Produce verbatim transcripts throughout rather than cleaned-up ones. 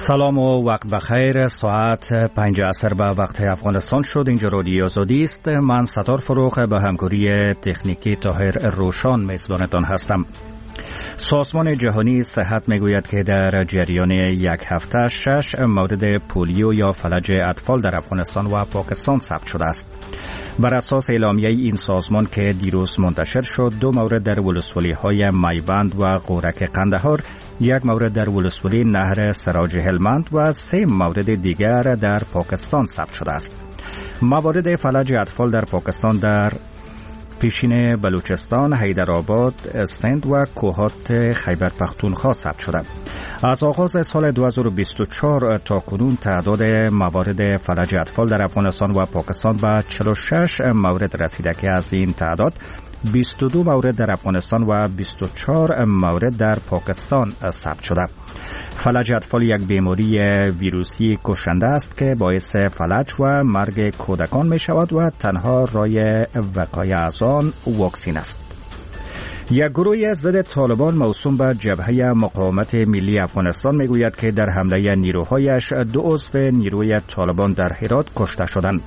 سلام و وقت بخیر. ساعت پنج عصر به وقت افغانستان شد. اینجا رادیو آزادی است. من ستار فروغ به همکاری تکنیکی طاهر روشان میزبانتان هستم. سازمان جهانی صحت میگوید که در جریان یک هفته شش مورد پولیو یا فلج اطفال در افغانستان و پاکستان ثبت شده است. بر اساس اعلامیه این سازمان که دیروز منتشر شد، دو مورد در ولسوالی های میبند و غورک قندهار، یک مورد در ولسوالی نهر سراج هلمند و سه مورد دیگر در پاکستان ثبت شده است. موارد فلج اطفال در پاکستان در پیشین بلوچستان، حیدرآباد، سند و کوهات خیبر پختونخوا ثبت شده. از آغاز سال دو هزار و بیست و چهار تا کنون تعداد موارد فلج اطفال در افغانستان و پاکستان به چهل و شش مورد رسیده که از این تعداد بیست و دو مورد در افغانستان و بیست و چهار مورد در پاکستان ثبت شده. فلج اطفال یک بیماری ویروسی کشنده است که باعث فلج و مرگ کودکان می شود و تنها راه وقایع از آن واکسین است. یک گروه ضد طالبان موسوم به جبهه مقاومت ملی افغانستان می گوید که در حمله نیروهایش دو عضو نیروی طالبان در هرات کشته شدند.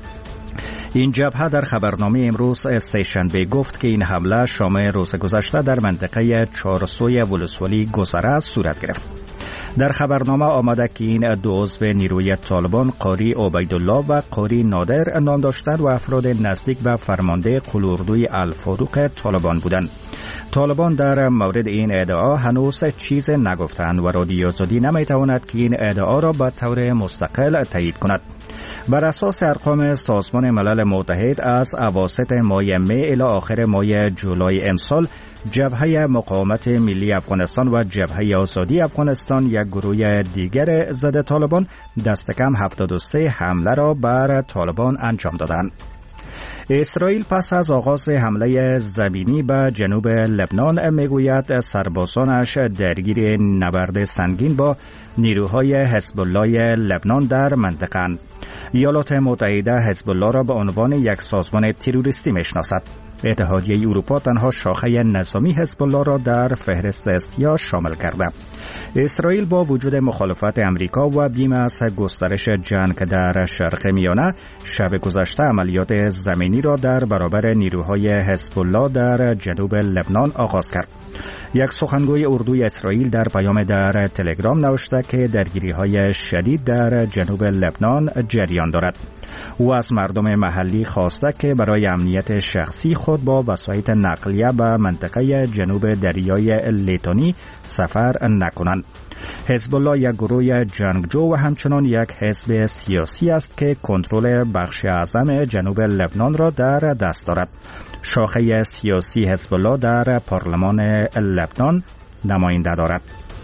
این جبهه در خبرنامه امروز سه‌شنبه گفت که این حمله شام روز گذشته در منطقه چهارسوی ولسوالی گذره صورت گرفت. در خبرنامه آمده که این دو عضو نیروی طالبان قاری عبیدالله و قاری نادر نام داشتند و افراد نزدیک به فرمانده قلوردوی الفاروق طالبان بودند. طالبان در مورد این ادعا هنوز چیز نگفتند و رادیو آزادی نمیتواند که این ادعا را به طور مستقل تایید کند. بر اساس ارقام سازمان ملل متحد از اواسط ماه می الی آخر ماه جولای امسال، جبهه مقاومت ملی افغانستان و جبهه آزادی افغانستان، یک گروه دیگر ضد طالبان، دست کم هفتاد و سه حمله را بر طالبان انجام دادند. اسرائیل پس از آغاز حمله زمینی به جنوب لبنان میگوید سربازانش درگیر نبرد سنگین با نیروهای حزب الله لبنان در منطقه اند. ایالات متحده حزب الله را به عنوان یک سازمان تروریستی میشناسد. اتحادیه اروپا تنها شاخه نظامی حزب الله را در فهرست احتیاج شامل کرده. اسرائیل با وجود مخالفت امریکا و بیم از گسترش جنگ در شرق میانه، شب گذشته عملیات زمینی را در برابر نیروهای حزب الله در جنوب لبنان آغاز کرد. یک سخنگوی اردوی اسرائیل در پیام در تلگرام نوشته که درگیری‌های شدید در جنوب لبنان جریان دارد. او از مردم محلی خواسته که برای امنیت شخصی خود با وسایط نقلیه به منطقه جنوب دریای لیتانی سفر نکنند. حزب الله یک گروه جنگجو و همچنان یک حزب سیاسی است که کنترل بخش اعظم جنوب لبنان را در دست دارد. شاخه سیاسی حزب الله در پارلمان لبنان نماینده دارد.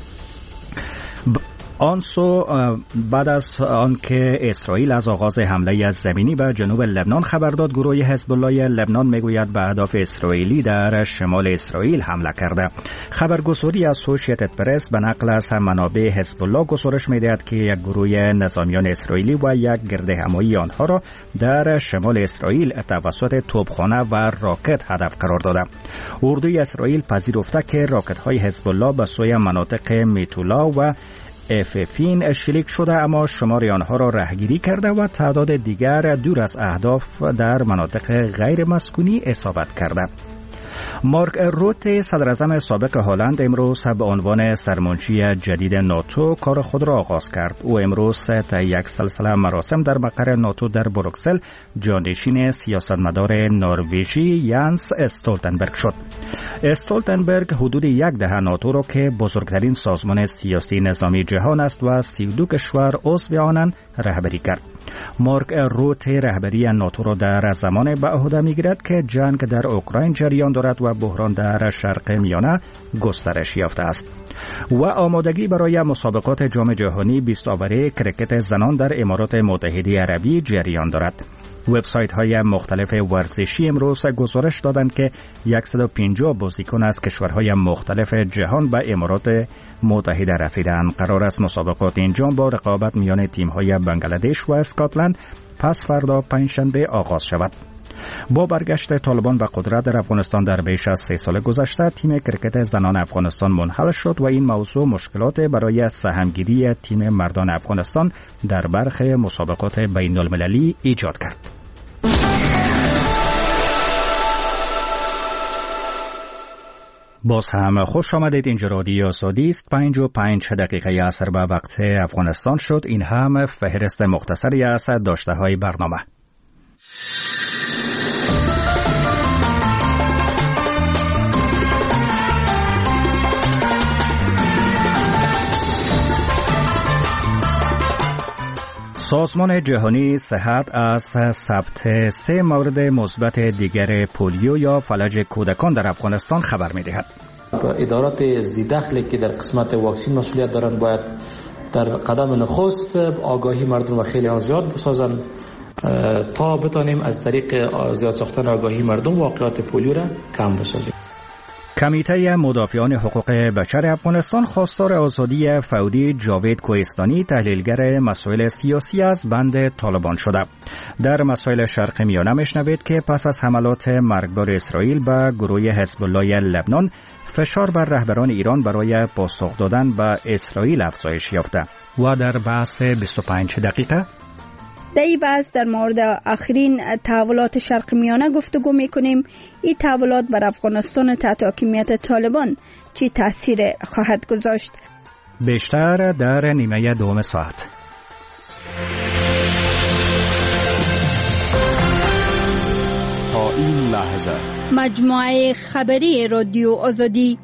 آنسو بعد از آنکه اسرائیل از آغاز حمله زمینی به جنوب لبنان خبر داد، گروه حزب الله لبنان میگوید به اهداف اسرائیلی در شمال اسرائیل حمله کرده. خبرگزاری اسوشییتد پرس به نقل از منابع حزب الله گزارش میدهد که یک گروه نظامیان اسرائیلی و یک گردهمایی آنها را در شمال اسرائیل توسط توپخانه و راکت هدف قرار داده. اردوی اسرائیل پذیرفته که راکت های حزب الله به سوی مناطق میتولا و اففین شلیک شده، اما شمار آنها را رهگیری کرده و تعداد دیگر دور از اهداف در مناطق غیر مسکونی اصابت کرده. مارک روت، صدراعظم سابق هلند، امروز به عنوان سرمنشی جدید ناتو کار خود را آغاز کرد. او امروز طی یک سلسله مراسم در مقر ناتو در بروکسل جانشین سیاستمدار نروژی یانس استولتنبرگ شد. استولتنبرگ حدود یک دهه ناتو را که بزرگترین سازمان سیاسی نظامی جهان است و سی و دو کشور عضو آنند رهبری کرد. مارک روت رهبری ناتو را در زمان به عهده می‌گیرد که جنگ در اوکراین جریان دارد و بحران در شرق میانه گسترش یافته است. و آمادگی برای مسابقات جام جهانی بیست آوره کرکت زنان در امارات متحده عربی جریان دارد. وبسایت های مختلف ورزشی امروز گزارش دادند که صد و پنجاه بازیکن از کشورهای مختلف جهان به امارات متحده رسیدند. قرار است مسابقات این جام با رقابت میان تیم های بنگلادش و اسکاتلند پس فردا پنجشنبه آغاز شود. با برگشت طالبان به قدرت در افغانستان در بیش از سه سال گذشته، تیم کرکت زنان افغانستان منحل شد و این موضوع مشکلات برای سهمگیری تیم مردان افغانستان در برخی مسابقات بین المللی ایجاد کرد. باز هم خوش آمدید. اینجا رادیو آزادی است. پنج و پنج دقیقه عصر به وقت افغانستان شد. این هم فهرست مختصری از داشته های برنامه. سازمان جهانی صحت از ثبت سه مورد مثبت دیگر پولیو یا فلج کودکان در افغانستان خبر می‌دهد. ادارات ذی‌دخلی که در قسمت واکسین مسئولیت دارند باید در قدم نخست آگاهی مردم و خیلی زیاد بسازند تا بتانیم از طریق زیاد ساختن آگاهی مردم واقعات پولیو را کم بسازیم. کمیته مدافعان حقوق بشر افغانستان خواستار آزادی فوری جاوید کوهستانی، تحلیلگر مسائل سیاسی از بند طالبان شده. در مسائل شرق میانه میشنوید که پس از حملات مرگبار اسرائیل به گروه حزب الله لبنان، فشار بر رهبران ایران برای پاسخ دادن به اسرائیل افزایش یافته. و در بحث بیست و پنج دقیقه در این بحث در مورد آخرین تحولات شرق میانه گفتگو میکنیم. این تحولات بر افغانستان تحت حاکمیت طالبان چی تاثیر خواهد گذاشت؟ بیشتر در نیمه دوم ساعت. تا این لحظه مجموعه خبری رادیو آزادی.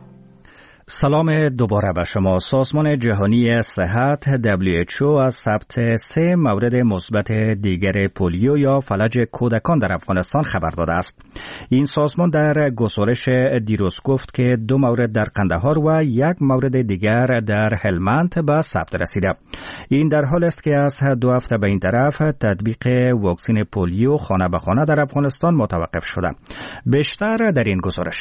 سلام دوباره به شما. سازمان جهانی صحت دبلیو اچ او از ثبت سه مورد مثبت دیگر پولیو یا فلج کودکان در افغانستان خبر داده است. این سازمان در گزارش دیروز گفت که دو مورد در قندهار و یک مورد دیگر در هلمند به ثبت رسیده. این در حال است که از دو هفته به این طرف تطبیق واکسن پولیو خانه به خانه در افغانستان متوقف شده. بیشتر در این گزارش.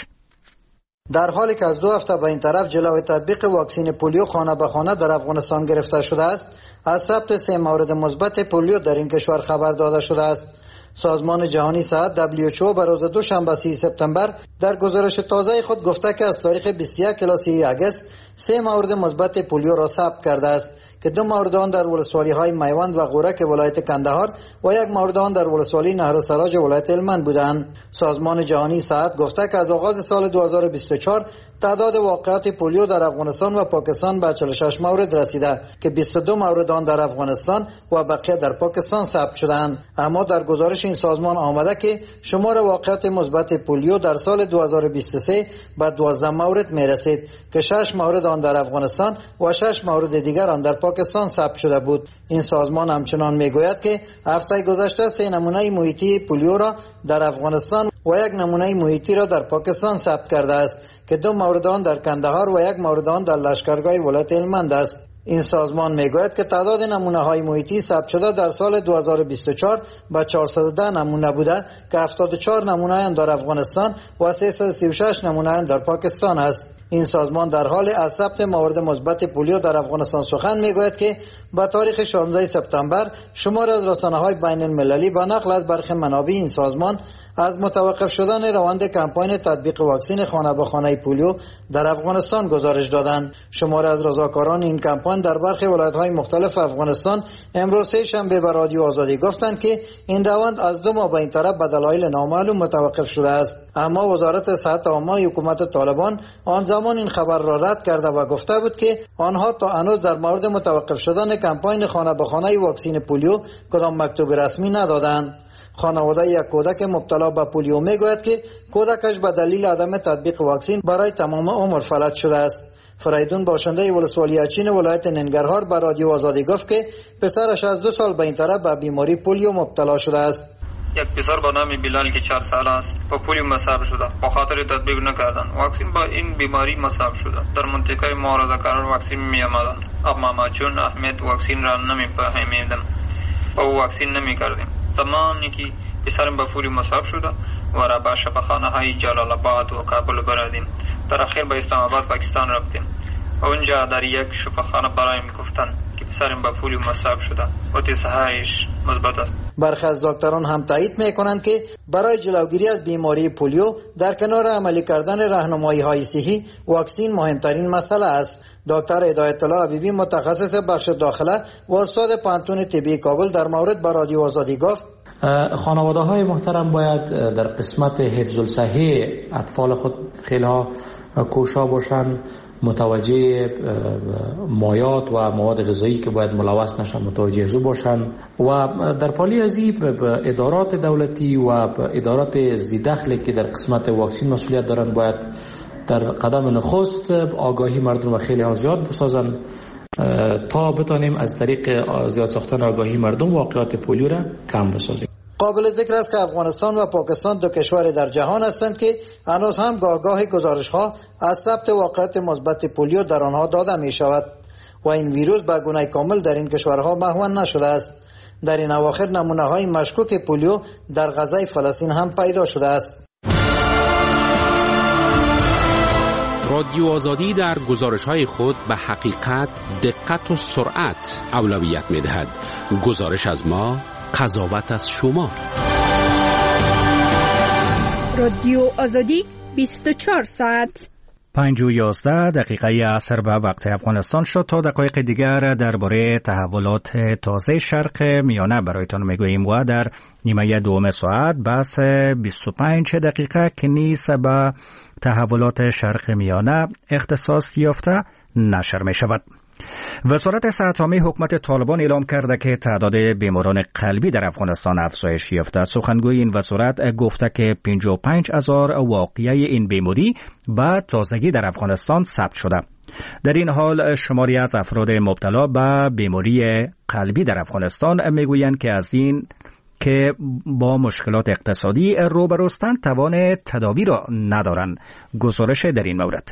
در حالی که از دو هفته به این طرف جلوی تطبیق واکسن پولیو خانه به خانه در افغانستان گرفته شده است، از ثبت سه مورد مثبت پولیو در این کشور خبر داده شده است. سازمان جهانی صحت دبلیو اچ او بر روز دوشنبه سی سپتامبر در گزارش تازه خود گفته که از تاریخ بیست و یک الی سی اگست سه مورد مثبت پولیو را ثبت کرده است که دو مورد آن در ولسوالی‌های میوند و غورک ولایت کندهار و یک مورد آن در ولسوالی نهر سراج ولایت هلمند بودند. سازمان جهانی صحت گفته که از آغاز سال دو هزار و بیست و چهار تعداد واقعات پولیو در افغانستان و پاکستان به چهل و شش مورد رسیده که بیست و دو مورد آن در افغانستان و بقیه در پاکستان ثبت شدند. اما در گزارش این سازمان آمده که شمار واقعات مثبت پولیو در سال دو هزار و بیست و سه به دوازده مورد می رسید که شش مورد آن در افغانستان و شش مورد دیگر آن در پاکستان ثبت شده بود. این سازمان همچنان میگوید که هفته گذشته سه نمونه محیطی پولیو را در افغانستان و یک نمونه محیطی را در پاکستان ثبت کرده است که دو مورد آن در کندهار و یک مورد آن در لشکرگاه ولایت هلمند است. این سازمان میگوید که تعداد نمونه های محیطی ثبت شده در سال دو هزار و بیست و چهار به چهارصد و ده نمونه بوده که هفتاد و چهار نمونه آن در افغانستان و سیصد و سی و شش نمونه آن در پاکستان است. این سازمان در حال از ثبت موارد مثبت پولیو در افغانستان سخن میگوید که با تاریخ شانزده سپتامبر شمار از رسانه‌های بین المللی با نقل از برخی منابع این سازمان از متوقف شدن روند کمپاین تطبیق واکسن خانه به خانه پولیو در افغانستان گزارش دادند. شمار از رضاکاران این کمپاین در برخی ولایت‌های مختلف افغانستان امروز سه شنبه به رادیو آزادی گفتند که این روند از دو ماه به این طرف به دلایل نامعلوم متوقف شده است. اما وزارت صحت عامه حکومت طالبان آن زمان این خبر را رد کرده و گفته بود که آنها تا هنوز در مورد متوقف شدن کمپاین خانه به خانه واکسن پولیو کدام مکتوب رسمی ندادند. خانواده یک کودک مبتلا به پولیو میگوید که کودکش به دلیل عدم تطبیق واکسن برای تمام عمر فلج شده است. فریدون باشنده ولسوالی اچین ولایت ننگرهار به رادیو آزادی گفت که پسرش از دو سال به این طرف به بیماری پولیو مبتلا شده است. یک پسر با نام بلال که چهار ساله است با پولیو مصاب شده، به خاطر تطبیق نکردن واکسن با این بیماری مصاب شده. در منطقه ما رضاکاران واکسن می آمدند، اما ما چون اهمیت واکسن را نمی فهمیدیم و واکسن نمی کردیم. زمانی که پسرم به پولیو مصاب شده و را به شفاخانه های جلال آباد و کابل بردیم، در اخیر به اسلام آباد پاکستان رفتیم. اونجا در یک شفاخانه برایم گفتن که پسرم به پولیو مصاب شده و تصحیحش مثبت است. برخی از دکتران هم تایید میکنند که برای جلوگیری از بیماری پولیو در کنار عملی کردن راهنمایی‌های صحی واکسین مهمترین مسئله است. دکتر هدایت الله حبیبی متخصص بخش داخله و استاد پانتون طبی کابل در مورد با رادیو آزادی گفت خانواده های محترم باید در قسمت حفظ الصحه اطفال خود خیلی ها کوشا باشند، متوجه مایات و مواد غذایی که باید ملوث نشن متوجه ازو باشند و در پالی ازی ادارات دولتی و ادارات ذی‌دخلی که در قسمت واکسین مسئولیت دارند باید در قدم نخست آگاهی مردم و خیلی ها زیاد بسازند تا بتانیم از طریق زیاد ساختن آگاهی مردم واقعات پولیو را کم بسازیم. قابل ذکر است که افغانستان و پاکستان دو کشور در جهان هستند که هنوز هم گاه گزارش ها از ثبت واقعات مثبت پولیو در آنها داده می شود و این ویروس به گونه کامل در این کشورها محو نشده است. در این اواخر نمونه های مشکوک پولیو در غزه فلسطین هم پیدا شده است. رادیو آزادی در گزارش‌های خود به حقیقت، دقت و سرعت اولویت می‌دهد. گزارش از ما، قضاوت از شما. رادیو آزادی بیست و چهار ساعت. پنج و یازده دقیقه عصر به وقت افغانستان شد. تا دقایق دیگر درباره تحولات تازه شرق میانه برایتان میگوییم و در نیمه دوم ساعت بحث بیست و پنج دقیقه که نیز به تحولات شرق میانه اختصاص یافته نشر می شود. وزارت صحت عامه حکومت طالبان اعلام کرده که تعداد بیماران قلبی در افغانستان افزایش یافته. سخنگوی این وزارت گفته که پنجاه و پنج هزار واقعه این بیماری به تازگی در افغانستان ثبت شده. در این حال شماری از افراد مبتلا به بیماری قلبی در افغانستان میگویند که از این که با مشکلات اقتصادی روبروستند توان تداوی را ندارند. گزارش در این مورد.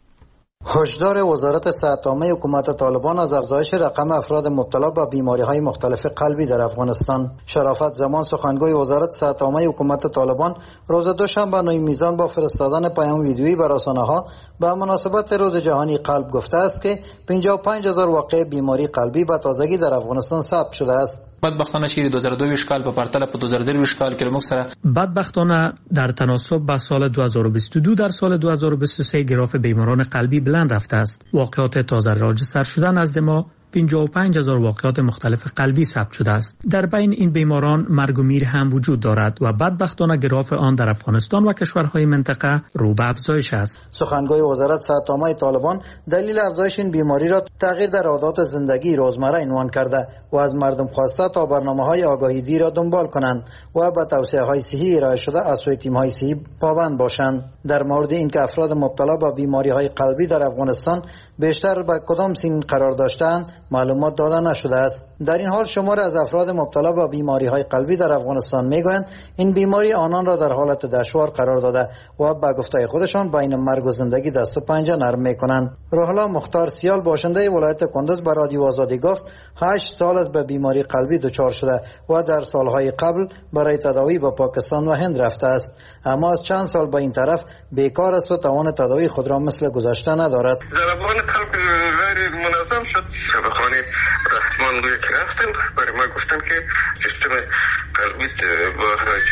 هشدار وزارت صحت عامه حکومت طالبان از افزایش رقم افراد مبتلا به بیماری‌های مختلف قلبی در افغانستان. شرافت زمان سخنگوی وزارت صحت عامه حکومت طالبان روز دوشنبه نوی میزان با فرستادن پیام ویدیویی بر رسانه‌ها به مناسبت روز جهانی قلب گفته است که پنجاه و پنج هزار واقعه بیماری قلبی به تازگی در افغانستان ثبت شده است. بدبختانه چې دو هزار و دو کال په پرتله په دو هزار و درې کال کې موږ سره بدبختانه در تناسب با سال دو هزار و بیست و دو در سال دو هزار و بیست و سه گراف بیماران قلبی بلند رفته است. واقعات تازه راجستر شده نزد ما پنجاه و پنج هزار واقعات مختلف قلبی ثبت شده است. در بین این بیماران مرگ و میر هم وجود دارد و بدبختانه گراف آن در افغانستان و کشورهای منطقه رو به افزایش است. سخنگوی وزارت صحت عامه طالبان دلیل افزایش این بیماری را تغییر در عادات زندگی روزمره عنوان کرده و از مردم خواسته تا برنامه‌های آگاهی‌دهی را دنبال کنند و به توصیه‌های صحی ارائه شده از سوی تیم‌های صحی پابند باشند. در مورد اینکه افراد مبتلا به بیماری‌های قلبی در افغانستان بیشتر به کدام سن قرار داشتند معلومات داده نشده است. در این حال شمار از افراد مبتلا به بیماری‌های قلبی در افغانستان میگویند این بیماری آنان را در حالت دشوار قرار داده و به گفته خودشان بین مرگ و زندگی دست و پنجه نرم میکنند. روح الله مختار سیال باشنده ولایت کندز به رادیو آزادی گفت هشت سال از به بیماری قلبی دچار شده و در سالهای قبل برای تداوی به پاکستان و هند رفته است، اما از چند سال به این طرف بیکار است و توان تداوی خود را مثل گذشته ندارد. ضربان قلب غیر منظم شد. شبخانه رحمان روی که رفتم برای ما گفتم که سیستم قلبی با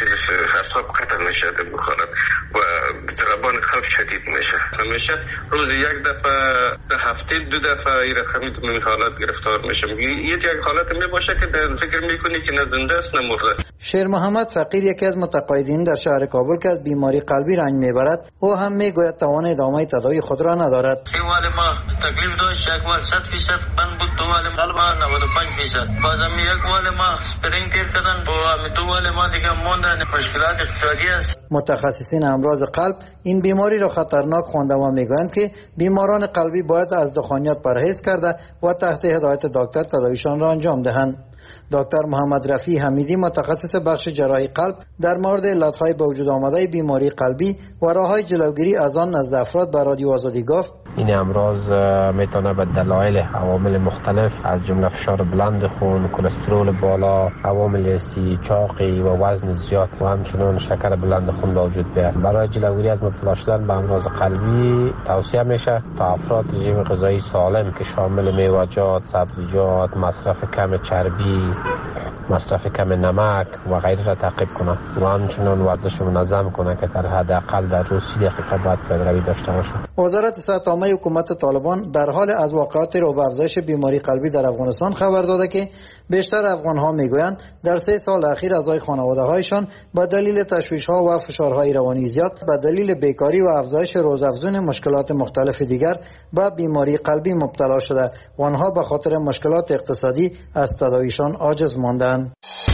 حساب قطع نشده بخورد و ضربان قلب شدید میشه. میشه روز یک دفعه هفته دو دفعه این رقمی این حالت گرفتار میشم. یه یک حالت می باشه که در فکر میکنی که نه زنده است نه مرده. شیر محمد فقیر یکی از متقاعدین در شهر کابل که از بیماری قلبی رنج میبرد او هم میگوید توان ادامه تداوی خود را ندارد. این ولی ما تکلیف داشت یک وال صد فیصد بند بود، دو ولی قلب ما نود و پنج فیصد، بعدم یک ولی ما سپرینگ تیر کردن و دو ولی ما دیگه موندن. مشکلات اقتصادی است. متخصصین امراض قلب این بیماری را خطرناک خوانده و میگویند که بیماران قلبی باید از دخانیات پرهیز کرده و تحت هدایت دکتر تداویشان را انجام دهند. دکتر محمد رفیع حمیدی متخصص بخش جراحی قلب در مورد علتهای به وجود آمده بیماری قلبی و راههای جلوگیری از آن نزد افراد به رادیو آزادی گفت این امراض میتونه به دلایل عوامل مختلف از جمله فشار بلند خون، کلسترول بالا، عوامل سی چاقی و وزن زیاد و همچنین شکر بلند خون به وجود بیاد. برای جلوگیری از مبتلا شدن به امراض قلبی توصیه میشه تا افراد رژیم غذایی سالم که شامل میوه‌جات، سبزیجات، مصرف کم چربی، مصرف کم نمک و غیره را تعقیب کنه و همچنین ورزش منظم کنه که در حداقل در روز سی دقیقه باید پیاده‌روی داشته باشه. وزارت صحت عامه حکومت طالبان در حال از واقعات رو به افزایش بیماری قلبی در افغانستان خبر داده که بیشتر افغان‌ها میگویند در سه سال اخیر اعضای خانواده‌هایشان به دلیل تشویش‌ها و فشارهای روانی زیاد، به دلیل بیکاری و افزایش روزافزون مشکلات مختلف دیگر به بیماری قلبی مبتلا شده و آنها به خاطر مشکلات اقتصادی از تداویشان عاجز ماندند.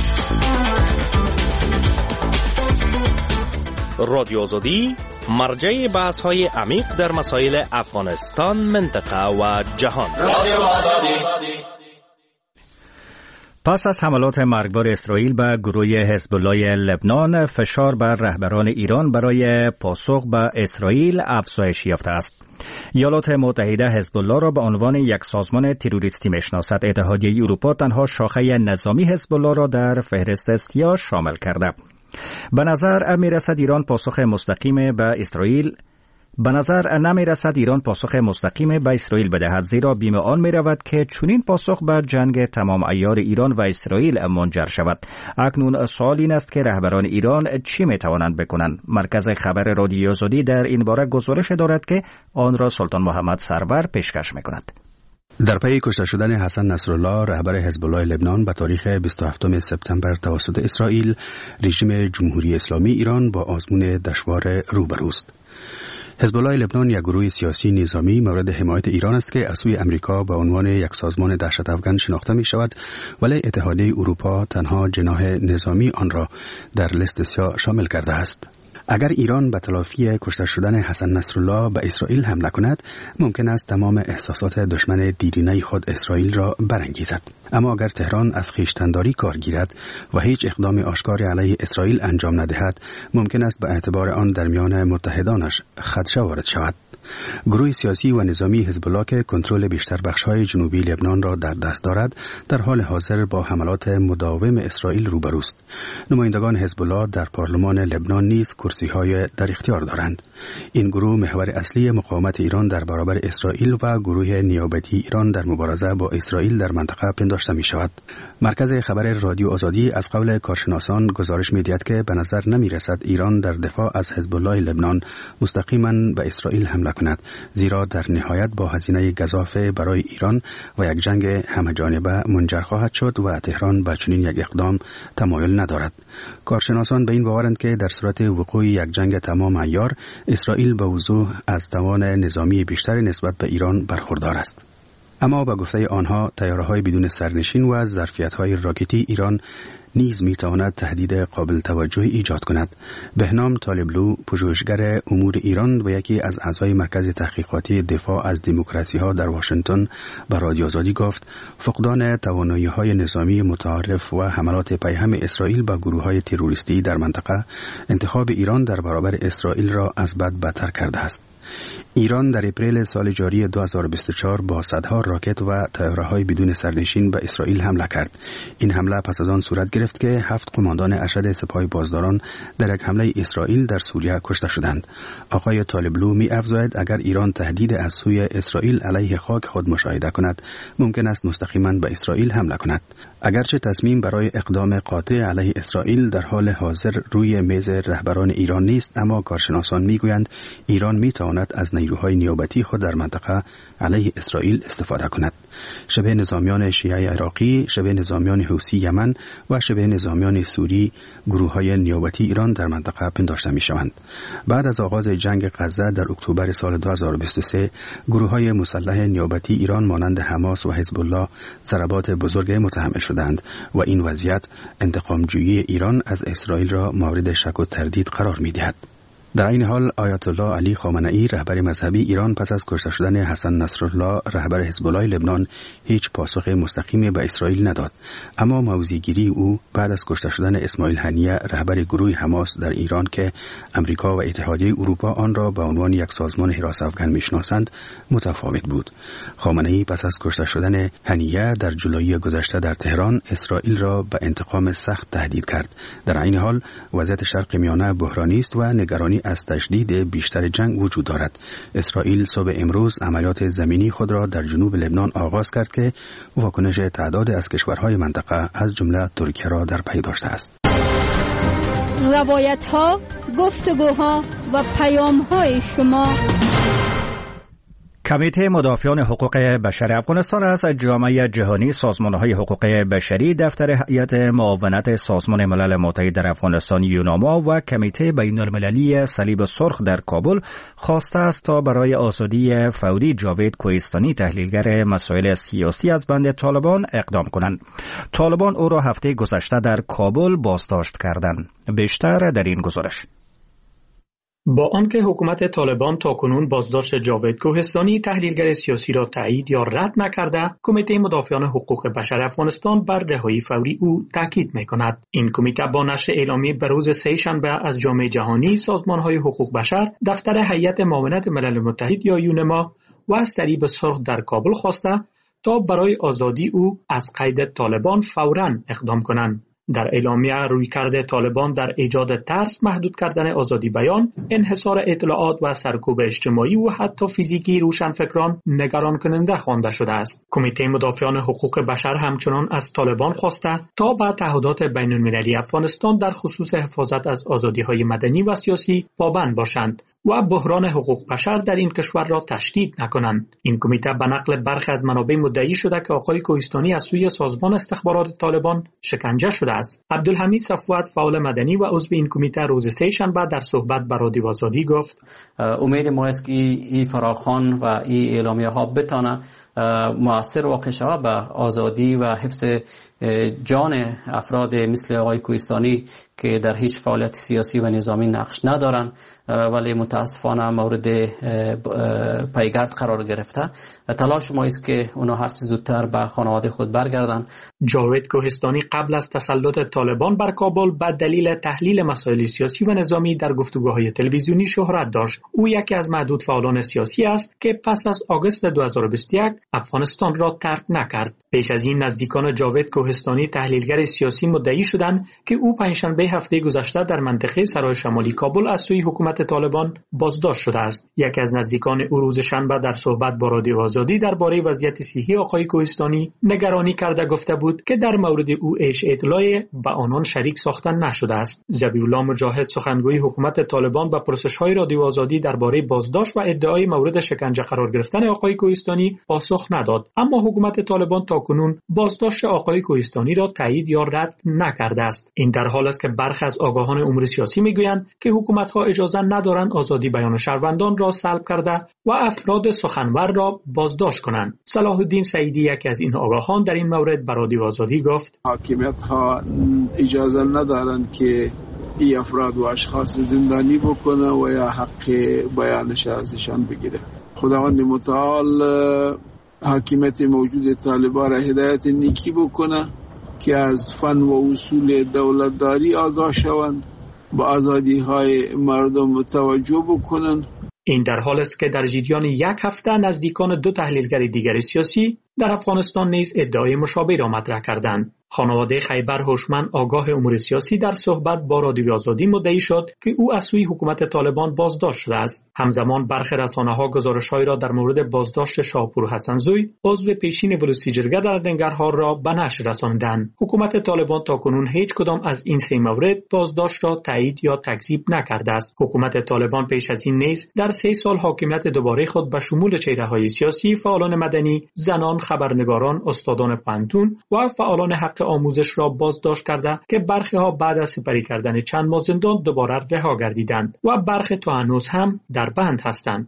رادیو آزادی مرجع بحث های عمیق در مسائل افغانستان، منطقه و جهان. رادیو آزادی. پس از حملات مرگبار اسرائیل به گروه حزب الله لبنان، فشار بر رهبران ایران برای پاسخ به اسرائیل افزایش یافته است. ایالات متحده حزب الله را به عنوان یک سازمان تروریستی میشناسد. اتحادیه اروپا تنها شاخه نظامی حزب الله را در فهرست استیا شامل کرده. به نظر می رسد ایران پاسخ مستقیم به اسرائیل به نظر نمی رسد ایران پاسخ مستقیم به اسرائیل بدهد، زیرا بیم آن می رود که چنین پاسخ به جنگ تمام عیار ایران و اسرائیل منجر شود. اکنون سوال این است که رهبران ایران چی می توانند بکنند؟ مرکز خبر رادیو آزادی در این باره گزارش دارد که آن را سلطان محمد سرور پیشکش می کند. در پی کشته شدن حسن نصرالله رهبر حزب الله لبنان به تاریخ بیست و هفتم سپتامبر توسط اسرائیل، رژیم جمهوری اسلامی ایران با آزمون دشوار روبروست. حزب الله لبنان یک گروه سیاسی نظامی مورد حمایت ایران است که از سوی امریکا به عنوان یک سازمان دهشت افکن شناخته می شود، ولی اتحادیه اروپا تنها جناح نظامی آن را در لیست سیاه شامل کرده است. اگر ایران به تلافی کشته شدن حسن نصرالله به اسرائیل حمله کند، ممکن است تمام احساسات دشمن دیرینه خود اسرائیل را برانگیزد. اما اگر تهران از خویشتن‌داری کار گیرد و هیچ اقدام آشکاری علیه اسرائیل انجام ندهد، ممکن است به اعتبار آن در میان متحدانش خدشه وارد شود. گروه سیاسی و نظامی حزب الله که کنترل بیشتر بخش‌های جنوبی لبنان را در دست دارد، در حال حاضر با حملات مداوم اسرائیل روبروست. نمایندگان حزب الله در پارلمان لبنان نیز کرسی‌های در اختیار دارند. این گروه محور اصلی مقاومت ایران در برابر اسرائیل و گروه نیابتی ایران در مبارزه با اسرائیل در منطقه پنداشته می شود. مرکز خبر رادیو آزادی از قول کارشناسان گزارش می دهد که به نظر نمی رسد ایران در دفاع از حزب الله لبنان مستقیما به اسرائیل حمله کند، زیرا در نهایت با هزینه گزافه برای ایران و یک جنگ همه‌جانبه منجر خواهد شد و تهران به چنین یک اقدام تمایل ندارد. کارشناسان به این باورند که در صورت وقوع یک جنگ تمام عیار، اسرائیل به وضوح از توان نظامی بیشتر نسبت به ایران برخوردار است. اما به گفته آنها، طیاره‌های بدون سرنشین و ظرفیت‌های راکتی ایران نیز می‌تواند تهدید قابل توجهی ایجاد کند. بهنام طالبلو، پژوهشگر امور ایران و یکی از اعضای مرکز تحقیقاتی دفاع از دموکراسی‌ها در واشنگتن، به رادیو آزادی گفت فقدان توانایی‌های نظامی متعارف و حملات پیهم اسرائیل به گروه‌های تروریستی در منطقه، انتخاب ایران در برابر اسرائیل را از بد بدتر کرده است. ایران در اپریل سال جاری دو هزار و بیست و چهار با صدها راکت و طیاره‌های بدون سرنشین به اسرائیل حمله کرد. این حمله پس از آن صورت گرفت که هفت قماندان ارشد سپاه بازداران در یک حمله اسرائیل در سوریه کشته شدند. آقای طالبلو می افزاید اگر ایران تهدید از سوی اسرائیل علیه خاک خود مشاهده کند، ممکن است مستقیما به اسرائیل حمله کند. اگرچه تصمیم برای اقدام قاطع علیه اسرائیل در حال حاضر روی میز رهبران ایران نیست، اما کارشناسان میگویند ایران میتواند از نیروهای نیابتی خود در منطقه علیه اسرائیل استفاده کند. شبه نظامیان شیعه عراقی، شبه نظامیان حوثی یمن و شبه نظامیان سوری گروه‌های نیابتی ایران در منطقه پنداشته می‌شوند. بعد از آغاز جنگ غزه در اکتبر سال دو هزار و بیست و سه، گروه‌های مسلح نیابتی ایران مانند حماس و حزب الله ضربات بزرگ متحمل شدند و این وضعیت انتقام‌جویی ایران از اسرائیل را مورد شک و تردید قرار می‌دهد. در این حال آیت الله علی خامنه‌ای رهبر مذهبی ایران پس از کشته شدن حسن نصرالله رهبر حزب الله لبنان هیچ پاسخ مستقیمی به اسرائیل نداد، اما موضع‌گیری او بعد از کشته شدن اسماعیل هنیه رهبر گروه حماس در ایران که امریکا و اتحادیه اروپا آن را به عنوان یک سازمان حراس افغان میشناسند متفاوت بود. خامنه‌ای پس از کشته شدن هنیه در جولای گذشته در تهران اسرائیل را به انتقام سخت تهدید کرد. در این حال وضعیت شرق میانه بحرانی است و نگرانی از تشدید بیشتر جنگ وجود دارد. اسرائیل صبح امروز عملیات زمینی خود را در جنوب لبنان آغاز کرد که واکنش تعداد از کشورهای منطقه از جمله ترکیه را در پی داشته است. روایت‌ها، گفتگوها و پیام‌های شما. کمیته مدافعان حقوق بشر افغانستان از جامعه جهانی، سازمان‌های حقوق بشری، دفتر هیئت معاونت سازمان ملل متحد در افغانستان یوناما و کمیته بین‌المللی صلیب سرخ در کابل خواسته است تا برای آزادی فوری جاوید کوهستانی تحلیلگر مسائل سیاسی از بند طالبان اقدام کنند. طالبان او را هفته گذشته در کابل بازداشت کردند. بیشتر در این گزارش. با آنکه حکومت طالبان تاکنون بازداشت جاوید کوهستانی تحلیلگر سیاسی را تایید یا رد نکرده، کمیته مدافعان حقوق بشر افغانستان بر رهایی فوری او تاکید می‌کند. این کمیته با نشر اعلامیه به روز سه شنبه از جامعه جهانی، سازمان‌های حقوق بشر، دفتر هیئت معاونت ملل متحد یا یونما و صلیب سرخ در کابل خواسته تا برای آزادی او از قید طالبان فوراً اقدام کنند. در اعلامیه رویکرد طالبان در ایجاد ترس، محدود کردن آزادی بیان، انحصار اطلاعات و سرکوب اجتماعی و حتی فیزیکی روشنفکران نگران کننده خوانده شده است. کمیته مدافعان حقوق بشر همچنان از طالبان خواسته تا به تعهدات بین‌المللی افغانستان در خصوص حفاظت از آزادی‌های مدنی و سیاسی پابند باشند و بحران حقوق بشر در این کشور را تشدید نکنند. این کمیته به نقل برخی از منابع مدعی شده که آقای کوهستانی از سوی سازمان استخبارات طالبان شکنجه شده است. عبدالحمید صفوت، فعال مدنی و عضو این کمیته، روز سه شنبه در صحبت با رادیو آزادی گفت: امید ما است که این فراخوان و این اعلامیه ها بتانه مؤثر واقع شود به آزادی و حفظ جان افراد مثل آقای کوهستانی که در هیچ فعالیت سیاسی و نظامی نقش ندارند ولی متاسفانه مورد پیگرد قرار گرفته. تلاش ما است که اونا هر چه زودتر به خانواده خود برگردند. جاوید کوهستانی قبل از تسلط طالبان بر کابل به دلیل تحلیل مسائل سیاسی و نظامی در گفتگوهای تلویزیونی شهرت داشت. او یکی از معدود فعالان سیاسی است که پس از آگوست دو هزار و بیست و یک افغانستان را ترک نکرد. پیش از این نزدیکان جاوید کوهستانی تحلیلگر سیاسی مدعی شدند که او پنجشنبه هفته گذشته در منطقه سرای شمالی کابل از سوی حکومت طالبان بازداشت شده است. یکی از نزدیکان او روز شنبه در صحبت با رادیو آزادی درباره وضعیت صحی آقای کوهستانی نگرانی کرده گفته بود که در مورد او هیچ اطلاعی به آنان شریک ساختن نشده است. ذبیح‌الله مجاهد، سخنگوی حکومت طالبان، به پرسش‌های رادیو آزادی درباره بازداشت و ادعای مورد شکنجه قرار گرفتن آقای کوهستانی پاسخ نداد، اما حکومت طالبان تاکنون بازداشت آقای کوهستانی را تایید یا رد نکرده است. این در حال است که برخی از آگاهان امور سیاسی میگویند که حکومت‌ها اجازه ندارند آزادی بیان شهروندان را سلب کرده و افراد سخنور را بازداشت کنند. صلاح الدین سعیدی، یکی از این آگاهان، در این مورد به رادیو آزادی گفت: حاکمیت‌ها اجازه ندارند که این افراد و اشخاص زندانی بکنه و یا حق بیانش ازشان بگیره. خداوند متعال حاکمیت موجود طالبان را هدایت نیکی بکنه که از فن و اصول دولتداری آگاه شوند، با آزادی های مردم توجه بکنن. این در حال است که در جریان یک هفته نزدیکان دو تحلیلگر دیگر سیاسی در افغانستان نیز ادعای مشابه را مطرح کردند. خانواده خیبر هوشمند، آگاه امور سیاسی، در صحبت با رادیو آزادی مدعی شد که او از سوی حکومت طالبان بازداشت شده است. همزمان برخی رسانه‌ها گزارش‌هایی را در مورد بازداشت شاپور حسنزوی، عضو پیشین ولسی جرگه در ننگرهار، را به نشر رساندند. حکومت طالبان تاکنون هیچ کدام از این سه مورد بازداشت را تایید یا تکذیب نکرده است. حکومت طالبان پیش از این نیز در سه سال حاکمیت دوباره خود به شمول چهره‌های سیاسی، فعالان مدنی، زنان، خبرنگاران، استادان پانتون و فعالان حق آموزش را بازداشت کرده که برخی ها بعد از سپری کردن چند ماه زندان دوباره رها گردیدند و برخی تا هنوز هم در بند هستند.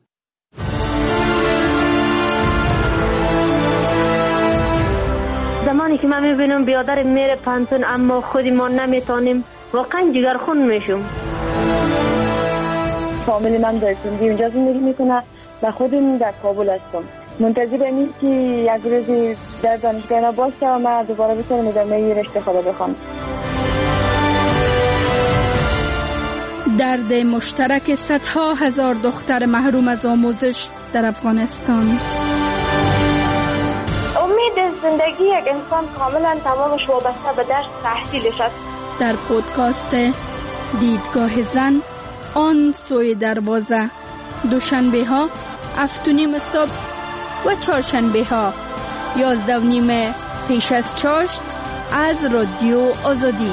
زمانی که من میبینم بیادر میره پانتون اما خودی ما نمیتونیم، واقعا جگرخون میشم. فامیل من در سندی اونجا زندگی میکنه و خودم در کابل هستم. منتظر اینم که یک روزی در دانشگاه ما باشه و من دوباره بتونم ادامه رشته خود بخوام. درد مشترک صدها هزار دختر محروم از آموزش در افغانستان. امید زندگی یک انسان کاملا تمامش وابسته به درس تحصیلش است. در پودکاست دیدگاه زن آن سوی دروازه، دوشنبه ها هفت و نیم صبح و چهارشنبه ها یازده و نیم پیش از چاشت از رادیو آزادی.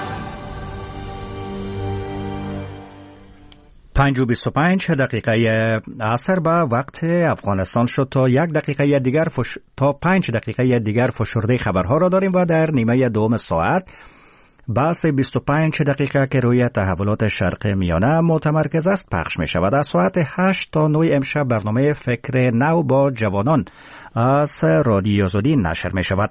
پنج و بیست و پنج دقیقه عصر به وقت افغانستان شد. تا یک دقیقه دیگر فش... تا پنج دقیقه دیگر فشرده خبرها را داریم و در نیمه دوم ساعت بحث بیست و پنج دقیقه که روی تحولات شرق میانه متمرکز است پخش می شود. از ساعت هشت تا نه امشب برنامه فکر نو با جوانان از رادیو آزادی نشر می شود.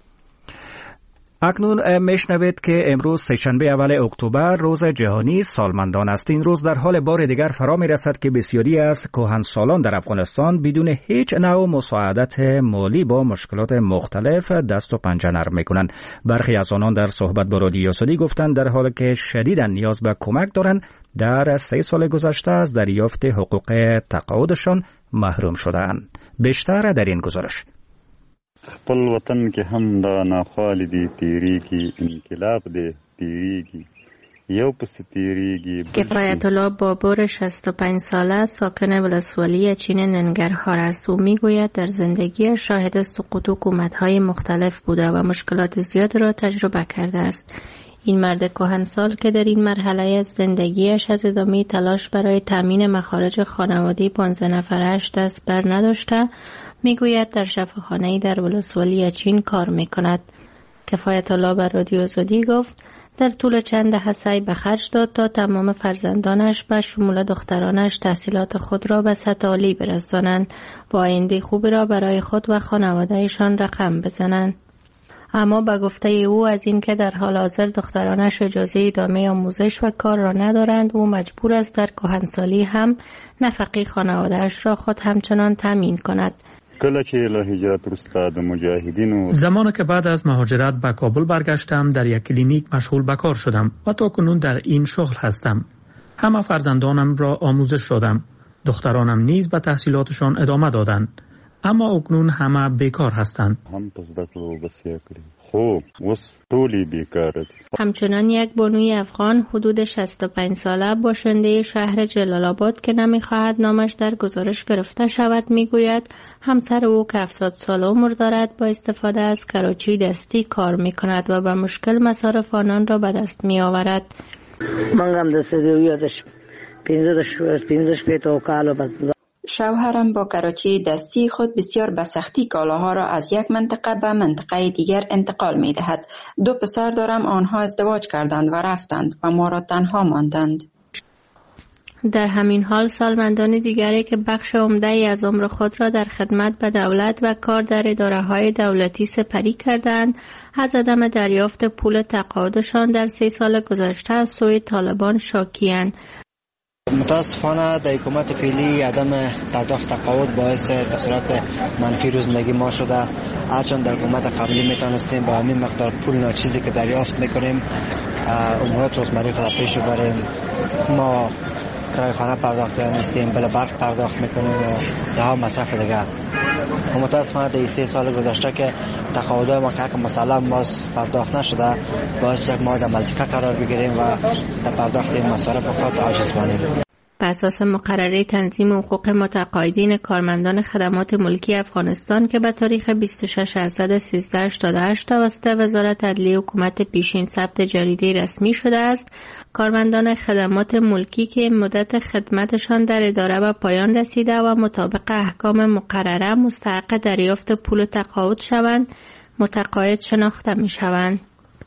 اکنون میشنوید که امروز سه‌شنبه اول اکتبر روز جهانی سالمندان است. این روز در حال بار دیگر فرا می رسد که بسیاری از کهنسالان در افغانستان بدون هیچ نوع مساعدت مالی با مشکلات مختلف دست و پنجه نرم می کنند. برخی از آنان در صحبت با رادیو آزادی گفتند در حالی که شدیداً نیاز به کمک دارند در سه سال گذشته از دریافت حقوق تقاعدشان محروم شدند. بیشتر در این گزارش. خپل وطن کې هم دا ناخوالې دي تیریږي انقلاب دی تیریږي یو پس تیریږي. کفایت الله بابور شصت و پنج ساله ساکن ولسوالی چین ننگرهار است. او میگوید در زندگی شاهد سقوط حکومت‌های مختلف بوده و مشکلات زیاد را تجربه کرده است. این مرد کهنسال که در این مرحله از زندگیش از ادامه تلاش برای تامین مخارج خانواده پانزده نفرش دست بر نداشته، میگوید در شفاخانه‌ای در ولسوالی چین کار میکند. کفایت الله به رادیو آزادی گفت در طول چند دهه سعی به خرج داد تا تمام فرزندانش به شمول دخترانش تحصیلات خود را به سطح عالی برسانند و آینده خوبی را برای خود و خانواده‌شان رقم بزنند. اما به گفته او از این که در حال حاضر دخترانش اجازه ادامه آموزش و کار را ندارند، او مجبور است در کهنسالی هم نفقه خانواده‌اش را خود همچنان تامین کند. زمانی که بعد از مهاجرت به کابل برگشتم در یک کلینیک مشغول به کار شدم و تا کنون در این شغل هستم. همه فرزندانم را آموزش دادم. دخترانم نیز به تحصیلاتشان ادامه دادند. اما اکنون همه بیکار هستند. همچنان یک بانوی افغان حدود شصت و پنج ساله باشنده شهر جلال آباد که نمیخواهد نامش در گزارش گرفته شود میگوید همسر او که هفتاد سال عمر دارد با استفاده از کراچی دستی کار میکند و به مشکل مصارف آنان را به دست میآورد. من هم دستی یادش پینزش پیتو کالو بس. شوهرم با کراچی دستی خود بسیار به سختی کالاها را از یک منطقه به منطقه دیگر انتقال می دهد. دو پسر دارم، آنها ازدواج کردند و رفتند و ما را تنها ماندند. در همین حال سالمندان دیگری که بخش عمده‌ای از عمر خود را در خدمت به دولت و کار در اداره‌های دولتی سپری کردند، از عدم دریافت پول تقاعدشان در سه سال گذشته از سوی طالبان شاکی‌اند. متاسفانه در حکومت فعلی عدم پرداخت تقاعد باعث تاثیرات منفی رو زندگی ما شده. هرچند در حکومت قبلی میتونستیم با همین مقدار پول ناچیزی که دریافت میکنیم امورات روزمره را پیش ببریم. ما کرایه خانه پرداخت نیستیم، بله برق پرداخت میکنیم و ده ها مصرف دیگر. متاسفانه در سه سال گذشته که تقاعد ما که مسلم باز پرداخت نشده باعث یک مورد مزیکا قرار بگیریم و در پرداخت این مصارف خود عاجز مانیم. بر اساس مقرره تنظیم حقوق متقاعدین کارمندان خدمات ملکی افغانستان که به تاریخ بیست و شش اذر سیزده هشتاد و هشت توسط وزارت عدلیه حکومت پیشین ثبت جریده رسمی شده است، کارمندان خدمات ملکی که مدت خدمتشان در اداره به پایان رسیده و مطابق احکام مقرره مستحق دریافت پول تقاعد شوند، متقاعد شناخته می شوند.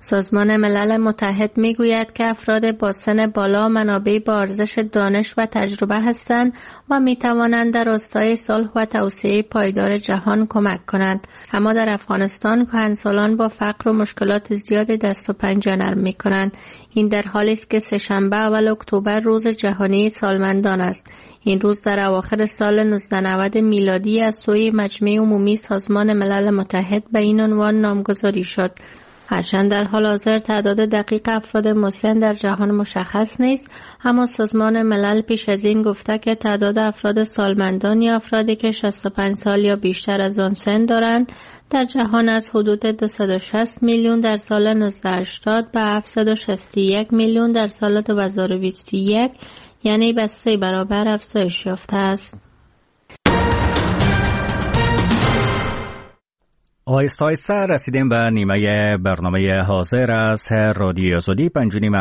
سازمان ملل متحد میگوید که افراد با سن بالا منابع با ارزش دانش و تجربه هستند و میتوانند در راستای صلح و توسعه پایدار جهان کمک کنند. اما در افغانستان کهنسالان با فقر و مشکلات زیاد دست و پنجه نرم میکنند. این در حالی است که سه‌شنبه اول اکتبر روز جهانی سالمندان است. این روز در اواخر سال نوزده نود میلادی از سوی مجمع عمومی سازمان ملل متحد به این عنوان نامگذاری شد. هرچند در حال حاضر تعداد دقیق افراد مسن در جهان مشخص نیست، اما سازمان ملل پیش از این گفته که تعداد افراد سالمندان یا افرادی که شصت و پنج سال یا بیشتر از آن سن دارند در جهان از حدود دویست و شصت میلیون در سال نوزده هشتاد به هفتصد و شصت و یک میلیون در سال دو هزار و بیست و یک، یعنی به سه برابر افزایش یافته است. آهسته آهسته رسیدیم به نیمه برنامه حاضر از رادیو آزادی. پنج